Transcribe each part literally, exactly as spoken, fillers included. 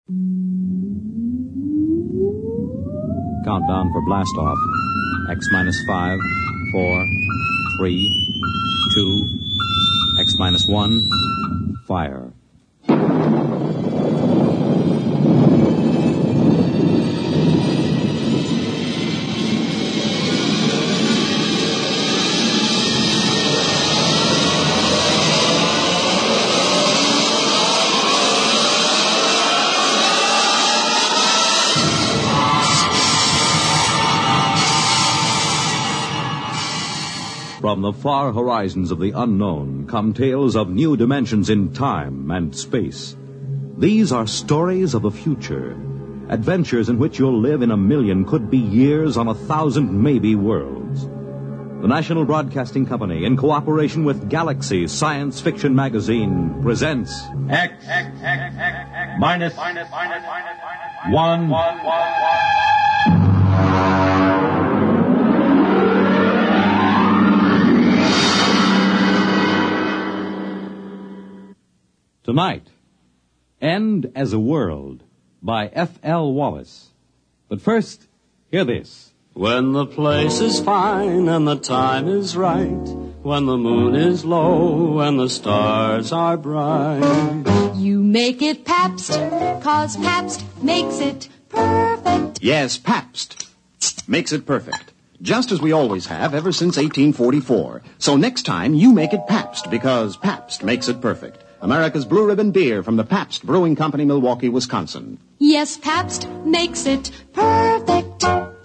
Countdown for blast off. X minus five, four, three, two, X minus one, fire. From the far horizons of the unknown come tales of new dimensions in time and space. These are stories of the future, adventures in which you'll live in a million, could be years, on a thousand maybe worlds. The National Broadcasting Company, in cooperation with Galaxy Science Fiction Magazine, presents X, X, X, X, X minus, minus, minus, minus, one, one, one, one. Tonight, End as a World by F L Wallace. But first, hear this. When the place is fine and the time is right, when the moon is low and the stars are bright. You make it Pabst, 'cause Pabst makes it perfect. Yes, Pabst makes it perfect. Just as we always have ever since eighteen forty-four. So next time, you make it Pabst, because Pabst makes it perfect. America's Blue Ribbon beer from the Pabst Brewing Company, Milwaukee, Wisconsin. Yes, Pabst makes it perfect.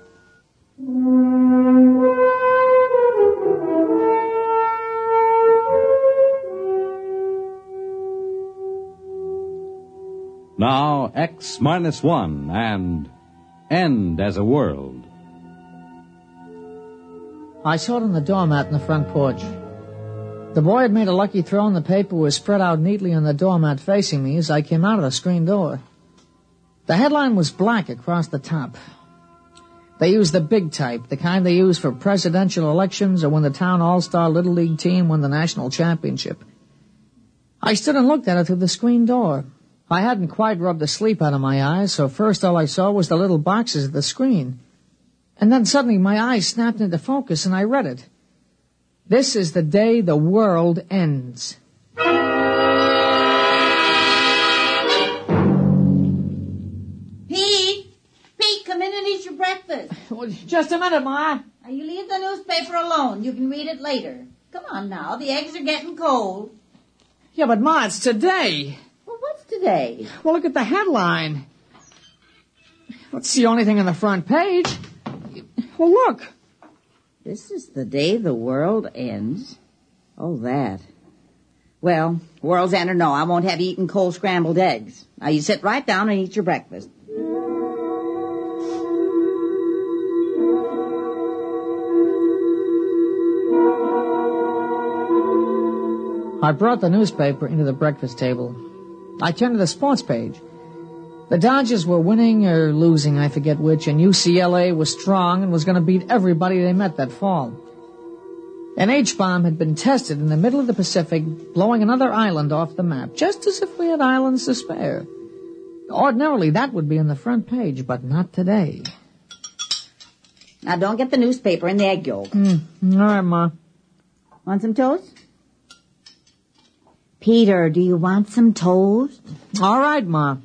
Now, X minus one and End as a World. I saw it on the doormat in the front porch. The boy had made a lucky throw and the paper was spread out neatly on the doormat facing me as I came out of the screen door. The headline was black across the top. They used the big type, the kind they use for presidential elections or when the town all-star Little League team won the national championship. I stood and looked at it through the screen door. I hadn't quite rubbed the sleep out of my eyes, so first all I saw was the little boxes of the screen. And then suddenly my eyes snapped into focus and I read it. This is the day the world ends. Pete! Pete, come in and eat your breakfast. Well, just a minute, Ma. Now, you leave the newspaper alone. You can read it later. Come on now, the eggs are getting cold. Yeah, but Ma, it's today. Well, what's today? Well, look at the headline. That's the only thing on the front page. Well, look. This is the day the world ends. Oh, that. Well, world's end or no, I won't have you eating cold scrambled eggs. Now, you sit right down and eat your breakfast. I brought the newspaper into the breakfast table. I turned to the sports page. The Dodgers were winning or losing, I forget which, and U C L A was strong and was going to beat everybody they met that fall. An H-bomb had been tested in the middle of the Pacific, blowing another island off the map, just as if we had islands to spare. Ordinarily, that would be on the front page, but not today. Now, don't get the newspaper in the egg yolk. Mm, all right, Ma. Want some toast? Peter, do you want some toast? All right, Ma.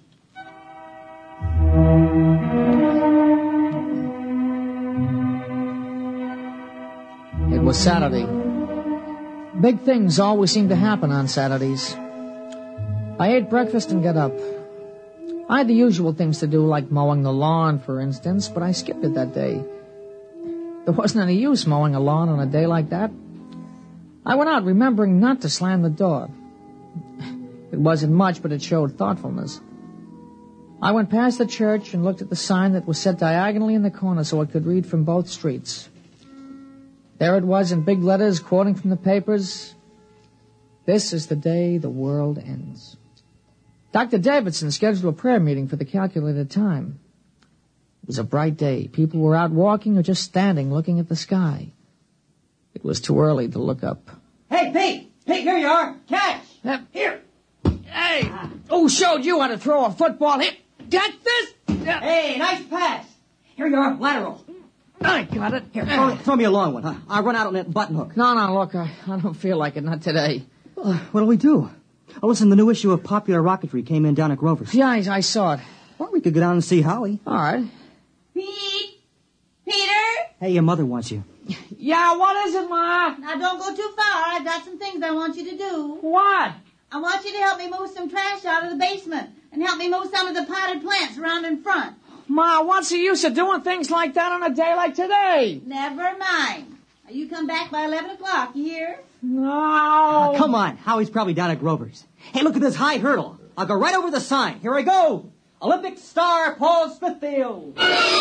It was Saturday. Big things always seem to happen on Saturdays. I ate breakfast and got up. I had the usual things to do, like mowing the lawn, for instance, but I skipped it that day. There wasn't any use mowing a lawn on a day like that. I went out remembering not to slam the door. It wasn't much, but it showed thoughtfulness. I went past the church and looked at the sign that was set diagonally in the corner so I could read from both streets. There it was in big letters, quoting from the papers. This is the day the world ends. Doctor Davidson scheduled a prayer meeting for the calculated time. It was a bright day. People were out walking or just standing looking at the sky. It was too early to look up. Hey, Pete! Pete, here you are! Catch! Yep. Here! Hey! Who showed you how to throw a football? Hit! Get this! Hey, nice pass. Here you are, lateral. I got it. Here, throw, throw me a long one, huh? I'll run out on that button hook. No, no, look, I, I don't feel like it. Not today. Uh, what'll we do? Oh, listen, the new issue of Popular Rocketry came in down at Grover's. Yeah, I, I saw it. Well, we could go down and see Howie. All right. Pete? Peter? Hey, your mother wants you. Yeah, what is it, Ma? Now, don't go too far. I've got some things I want you to do. What? I want you to help me move some trash out of the basement and help me move some of the potted plants around in front. Ma, what's the use of doing things like that on a day like today? Never mind. Now, you come back by eleven o'clock, you hear? No. Oh, come on. Howie's probably down at Grover's. Hey, look at this high hurdle. I'll go right over the sign. Here I go. Olympic star Paul Smithfield.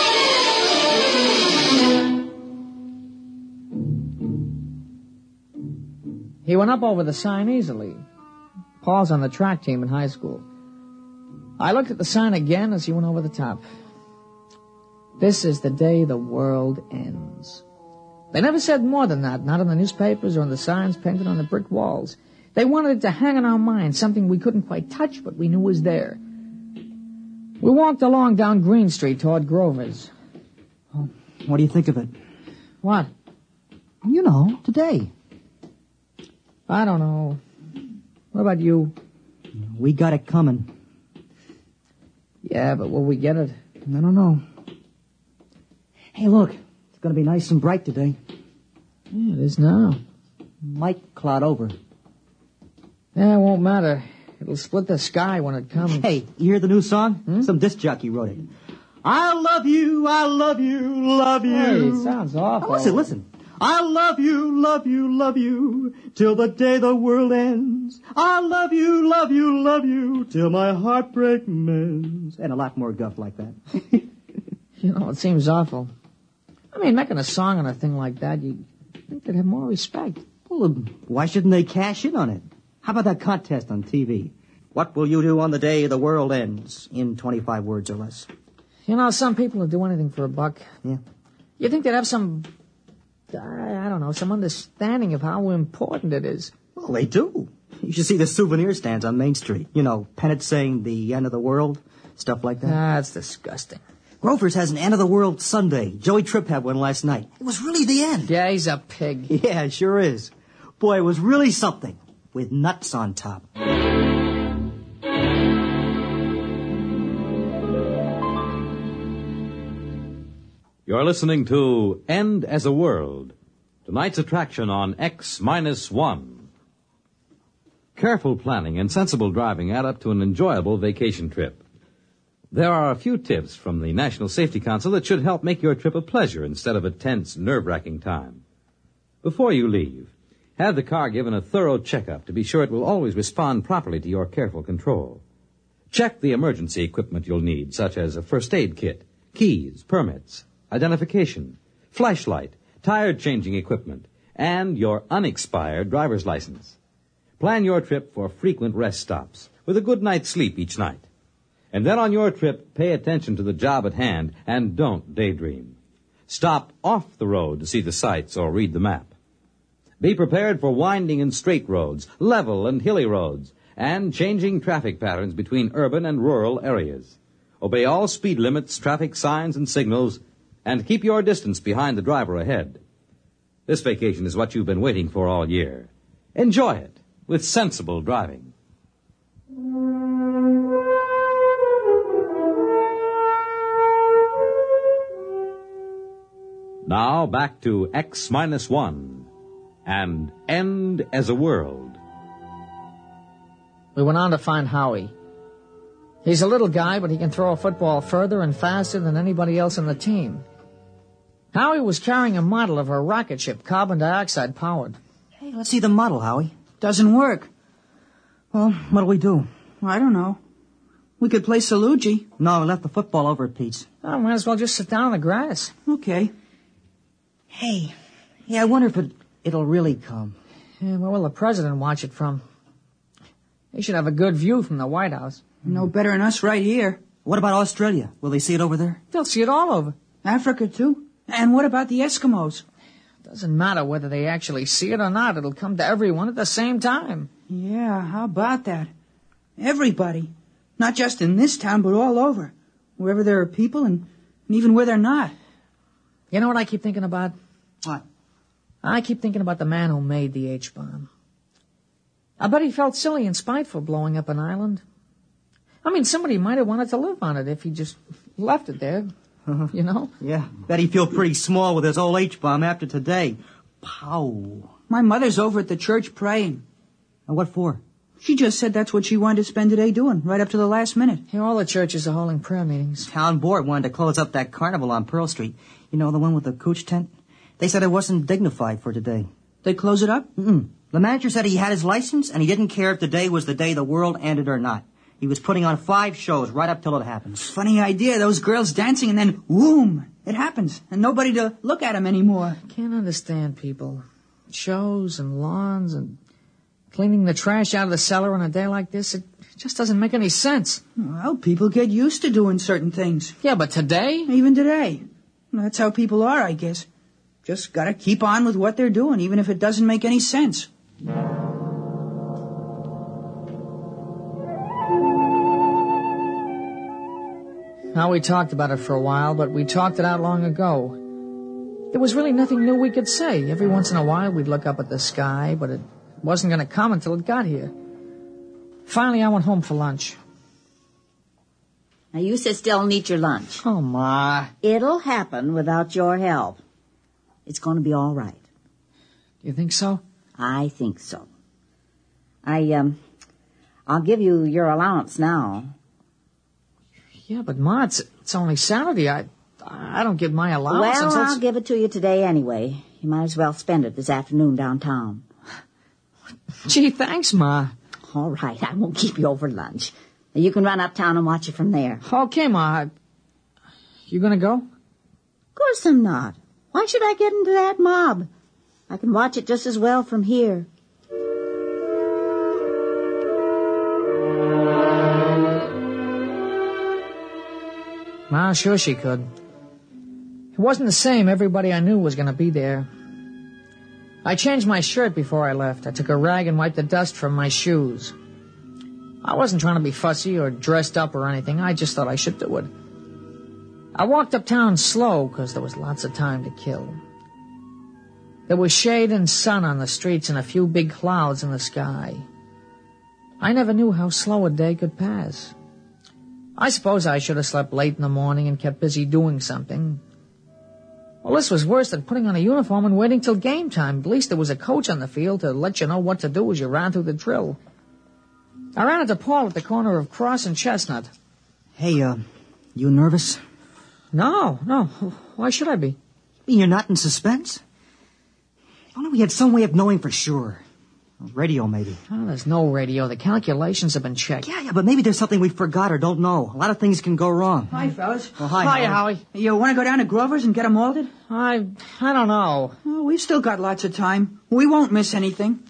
He went up over the sign easily. Paul's on the track team in high school. I looked at the sign again as he went over the top. This is the day the world ends. They never said more than that, not in the newspapers or in the signs painted on the brick walls. They wanted it to hang in our minds, something we couldn't quite touch, but we knew was there. We walked along down Green Street toward Grover's. Oh, what do you think of it? What? You know, today. I don't know. What about you? We got it coming. Yeah, but will we get it? I don't know. Hey, look. It's going to be nice and bright today. Yeah, it is now. Might cloud over. Yeah, it won't matter. It'll split the sky when it comes. Hey, you hear the new song? Hmm? Some disc jockey wrote it. I love you, I love you, love you. Hey, it sounds awful. Now listen, listen. I love you, love you, love you, till the day the world ends. I love you, love you, love you, till my heartbreak mends. And a lot more guff like that. You know, it seems awful. I mean, making a song on a thing like that, you'd think they'd have more respect. Well, why shouldn't they cash in on it? How about that contest on T V? What will you do on the day the world ends? In twenty-five words or less. You know, some people would do anything for a buck. Yeah. You think they'd have some, I, I don't know, some understanding of how important it is. Well, they do. You should see the souvenir stands on Main Street. You know, pennants saying the end of the world, stuff like that. That's disgusting. Grover's has an end of the world Sunday. Joey Tripp had one last night. It was really the end. Yeah, he's a pig. Yeah, it sure is. Boy, it was really something. With nuts on top. You're listening to End as a World, tonight's attraction on X minus one. Careful planning and sensible driving add up to an enjoyable vacation trip. There are a few tips from the National Safety Council that should help make your trip a pleasure instead of a tense, nerve-wracking time. Before you leave, have the car given a thorough checkup to be sure it will always respond properly to your careful control. Check the emergency equipment you'll need, such as a first aid kit, keys, permits, identification, flashlight, tire-changing equipment, and your unexpired driver's license. Plan your trip for frequent rest stops with a good night's sleep each night. And then on your trip, pay attention to the job at hand and don't daydream. Stop off the road to see the sights or read the map. Be prepared for winding and straight roads, level and hilly roads, and changing traffic patterns between urban and rural areas. Obey all speed limits, traffic signs, and signals, and keep your distance behind the driver ahead. This vacation is what you've been waiting for all year. Enjoy it with sensible driving. Now back to X minus one and End as a World. We went on to find Howie. He's a little guy, but he can throw a football further and faster than anybody else on the team. Howie was carrying a model of a rocket ship, carbon dioxide powered. Hey, let's see the model, Howie. Doesn't work. Well, what'll we do? I don't know. We could play Salugi. No, we left the football over at Pete's. I might as well just sit down on the grass. Okay. Hey, yeah, I wonder if it, it'll really come. Yeah, where will the president watch it from? He should have a good view from the White House. No better than us right here. What about Australia? Will they see it over there? They'll see it all over. Africa, too. And what about the Eskimos? Doesn't matter whether they actually see it or not. It'll come to everyone at the same time. Yeah, how about that? Everybody. Not just in this town, but all over. wherever there are people and, and even where they're not. You know what I keep thinking about? What? I keep thinking about the man who made the H-bomb. I bet he felt silly and spiteful blowing up an island. I mean, somebody might have wanted to live on it if he just left it there, you know? Yeah, bet he'd feel pretty small with his old H-bomb after today. Pow. My mother's over at the church praying. And what for? She just said that's what she wanted to spend today doing, right up to the last minute. Here, all the churches are holding prayer meetings. Town board wanted to close up that carnival on Pearl Street. You know, the one with the cooch tent? They said it wasn't dignified for today. They close it up? Mm-mm. The manager said he had his license, and he didn't care if today was the day the world ended or not. He was putting on five shows right up till it happens. Funny idea, those girls dancing and then, whoom, it happens. And nobody to look at them anymore. I can't understand people. Shows and lawns and cleaning the trash out of the cellar on a day like this, it just doesn't make any sense. Well, people get used to doing certain things. Yeah, but today? Even today. That's how people are, I guess. Just gotta keep on with what they're doing, even if it doesn't make any sense. Now, we talked about it for a while, but we talked it out long ago. There was really nothing new we could say. Every once in a while, we'd look up at the sky, but it wasn't going to come until it got here. Finally, I went home for lunch. Now, you sit still and eat your lunch. Oh, Ma. It'll happen without your help. It's going to be all right. You think so? I think so. I, um, I'll give you your allowance now. Yeah, but Ma, it's, it's only Saturday. I, I don't get my allowance Well, until... I'll give it to you today anyway. You might as well spend it this afternoon downtown. Gee, thanks, Ma. All right, I won't keep you over lunch. You can run uptown and watch it from there. Okay, Ma. You gonna go? Of course I'm not. Why should I get into that mob? I can watch it just as well from here. Ma, sure she could. It wasn't the same. Everybody I knew was going to be there. I changed my shirt before I left. I took a rag and wiped the dust from my shoes. I wasn't trying to be fussy or dressed up or anything. I just thought I should do it. I walked uptown slow because there was lots of time to kill. There was shade and sun on the streets and a few big clouds in the sky. I never knew how slow a day could pass. I suppose I should have slept late in the morning and kept busy doing something. Well, this was worse than putting on a uniform and waiting till game time. At least there was a coach on the field to let you know what to do as you ran through the drill. I ran into Paul at the corner of Cross and Chestnut. Hey, uh, you nervous? No, no. Why should I be? You're not in suspense? If only we had some way of knowing for sure. Radio, maybe. Oh, there's no radio. The calculations have been checked. Yeah, yeah, but maybe there's something we forgot or don't know. A lot of things can go wrong. Hi, fellas. Oh, hi, Hi, Howie. Howie. You want to go down to Grover's and get them malted? I, I don't know. Oh, we've still got lots of time. We won't miss anything.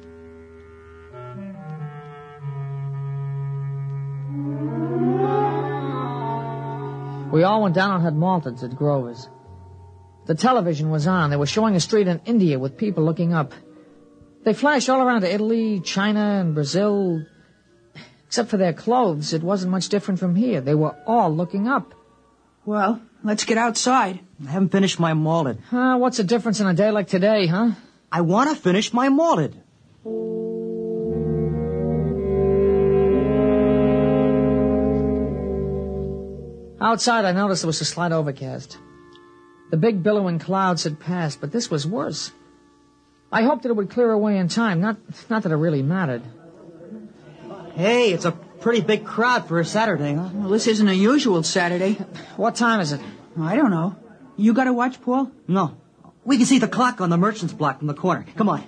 We all went down and had malteds at Grover's. The television was on. They were showing a street in India with people looking up. They flashed all around to Italy, China, and Brazil. Except for their clothes, it wasn't much different from here. They were all looking up. Well, let's get outside. I haven't finished my malted. Uh, what's the difference in a day like today, huh? I want to finish my malted. Outside, I noticed there was a slight overcast. The big billowing clouds had passed, but this was worse. I hoped that it would clear away in time, not not that it really mattered. Hey, it's a pretty big crowd for a Saturday, huh? Well, this isn't a usual Saturday. What time is it? I don't know. You got to watch, Paul? No. We can see the clock on the merchant's block from the corner. Come on.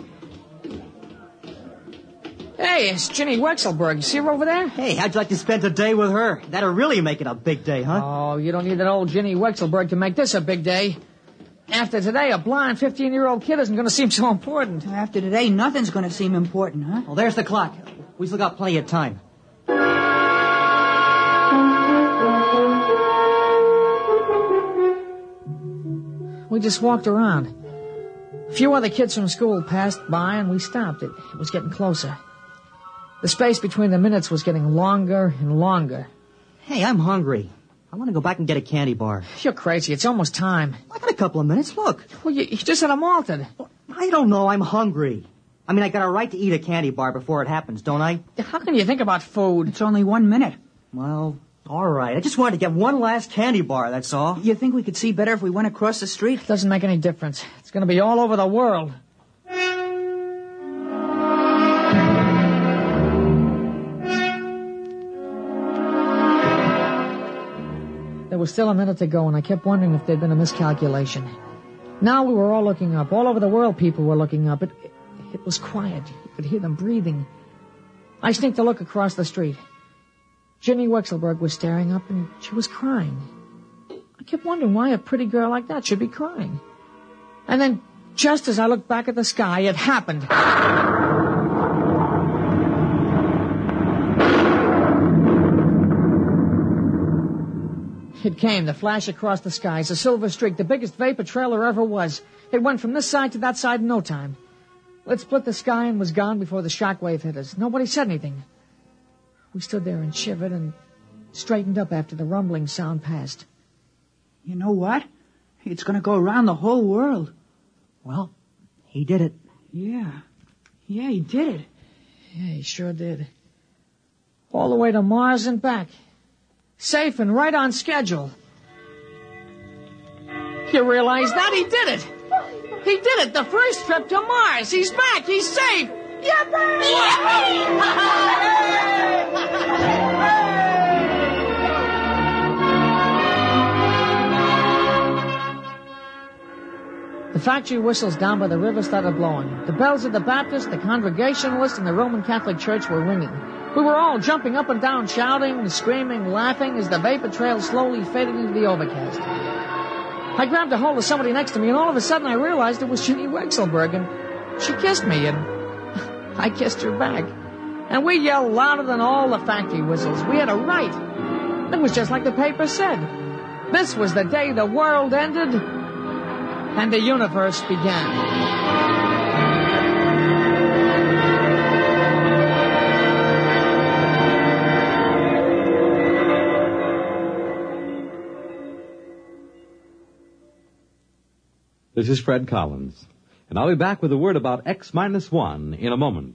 Hey, it's Ginny Wexelberg. You see her over there? Hey, how'd you like to spend a day with her? That'll really make it a big day, huh? Oh, you don't need that old Ginny Wexelberg to make this a big day. After today, a blind fifteen-year-old kid isn't going to seem so important. After today, nothing's going to seem important, huh? Well, there's the clock. We still got plenty of time. We just walked around. A few other kids from school passed by, and we stopped. It, it was getting closer. The space between the minutes was getting longer and longer. Hey, I'm hungry. I want to go back and get a candy bar. You're crazy. It's almost time. I got a couple of minutes. Look. Well, you, you just had a malted. I don't know. I'm hungry. I mean, I got a right to eat a candy bar before it happens, don't I? How can you think about food? It's only one minute. Well, all right. I just wanted to get one last candy bar, that's all. You think we could see better if we went across the street? Doesn't make any difference. It's going to be all over the world. There was still a minute to go, and I kept wondering if there'd been a miscalculation. Now we were all looking up. All over the world, people were looking up. It, it, it was quiet. You could hear them breathing. I sneaked a look across the street. Ginny Wexelberg was staring up, and she was crying. I kept wondering why a pretty girl like that should be crying. And then, just as I looked back at the sky, it happened. It came, the flash across the skies, a silver streak, the biggest vapor trail there ever was. It went from this side to that side in no time. It split the sky and was gone before the shockwave hit us. Nobody said anything. We stood there and shivered and straightened up after the rumbling sound passed. You know what? It's going to go around the whole world. Well, he did it. Yeah. Yeah, he did it. Yeah, he sure did. All the way to Mars and back. Safe and right on schedule. You realize that? He did it. He did it. The first trip to Mars. He's back. He's safe. The factory whistles down by the river started blowing. The bells of the Baptist, the Congregationalist, and the Roman Catholic Church were ringing. We were all jumping up and down, shouting, screaming, laughing as the vapor trail slowly faded into the overcast. I grabbed a hold of somebody next to me, and all of a sudden I realized it was Ginny Wexelberg, and she kissed me, and I kissed her back. And we yelled louder than all the factory whistles. We had a right. It was just like the paper said. This was the day the world ended and the universe began. This is Fred Collins, and I'll be back with a word about X minus one in a moment.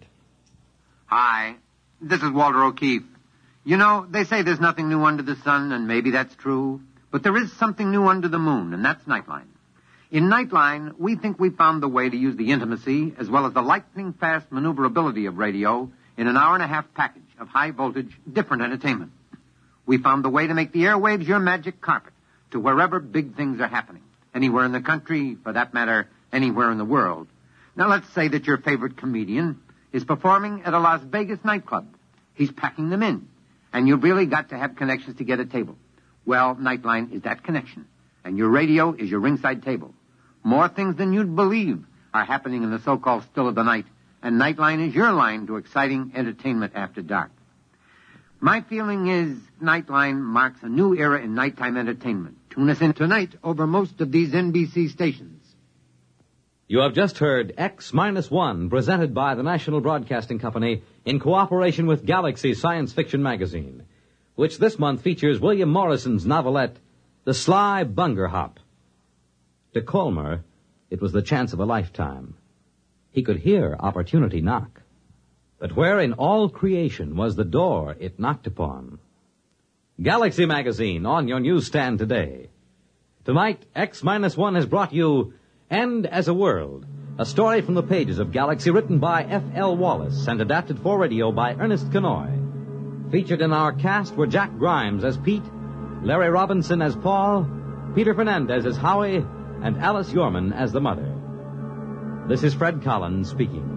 Hi, this is Walter O'Keefe. You know, they say there's nothing new under the sun, and maybe that's true, but there is something new under the moon, and that's Nightline. In Nightline, we think we found the way to use the intimacy as well as the lightning-fast maneuverability of radio in an hour and a half package of high-voltage, different entertainment. We found the way to make the airwaves your magic carpet to wherever big things are happening. Anywhere in the country, for that matter, anywhere in the world. Now, let's say that your favorite comedian is performing at a Las Vegas nightclub. He's packing them in, and you've really got to have connections to get a table. Well, Nightline is that connection, and your radio is your ringside table. More things than you'd believe are happening in the so-called still of the night, and Nightline is your line to exciting entertainment after dark. My feeling is Nightline marks a new era in nighttime entertainment. Tune us in tonight over most of these N B C stations. You have just heard X minus one, presented by the National Broadcasting Company in cooperation with Galaxy Science Fiction Magazine, which this month features William Morrison's novelette, The Sly Bunger Hop. To Colmer, it was the chance of a lifetime. He could hear opportunity knock. But where in all creation was the door it knocked upon? Galaxy Magazine on your newsstand today. Tonight, X minus one has brought you End as a World, a story from the pages of Galaxy written by F L Wallace and adapted for radio by Ernest Kenoy. Featured in our cast were Jack Grimes as Pete, Larry Robinson as Paul, Peter Fernandez as Howie, and Alice Yorman as the mother. This is Fred Collins speaking.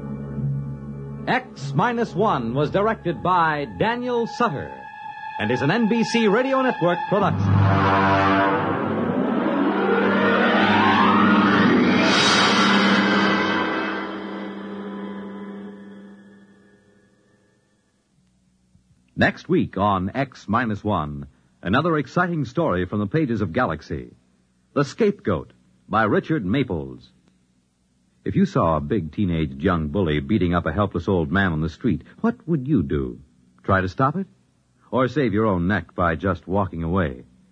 X minus one was directed by Daniel Sutter and is an N B C Radio Network production. Next week on X minus one, another exciting story from the pages of Galaxy. The Scapegoat by Richard Maples. If you saw a big teenage young bully beating up a helpless old man on the street, what would you do? Try to stop it? Or save your own neck by just walking away?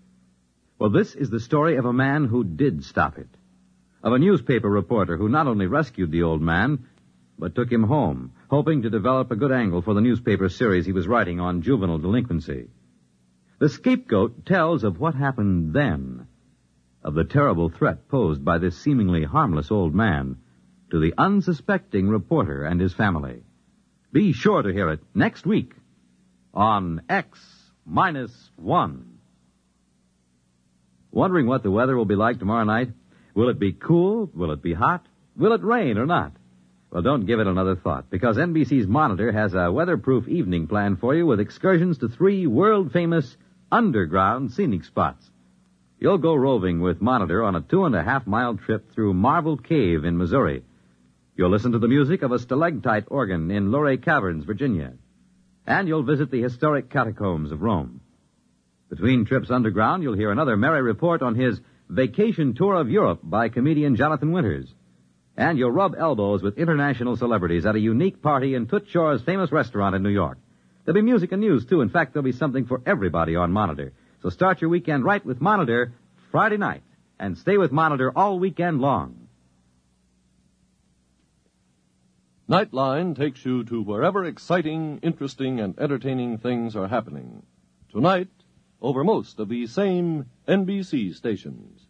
Well, this is the story of a man who did stop it. Of a newspaper reporter who not only rescued the old man, but took him home, hoping to develop a good angle for the newspaper series he was writing on juvenile delinquency. The Scapegoat tells of what happened then, of the terrible threat posed by this seemingly harmless old man to the unsuspecting reporter and his family. Be sure to hear it next week on X Minus One. Wondering what the weather will be like tomorrow night? Will it be cool? Will it be hot? Will it rain or not? Well, don't give it another thought, because N B C's Monitor has a weatherproof evening plan for you with excursions to three world-famous underground scenic spots. You'll go roving with Monitor on a two-and-a-half-mile trip through Marble Cave in Missouri. You'll listen to the music of a stalactite organ in Luray Caverns, Virginia. And you'll visit the historic catacombs of Rome. Between trips underground, you'll hear another merry report on his vacation tour of Europe by comedian Jonathan Winters. And you'll rub elbows with international celebrities at a unique party in Toots Shor's famous restaurant in New York. There'll be music and news, too. In fact, there'll be something for everybody on Monitor. So start your weekend right with Monitor Friday night, and stay with Monitor all weekend long. Nightline takes you to wherever exciting, interesting, and entertaining things are happening. Tonight, over most of these same N B C stations.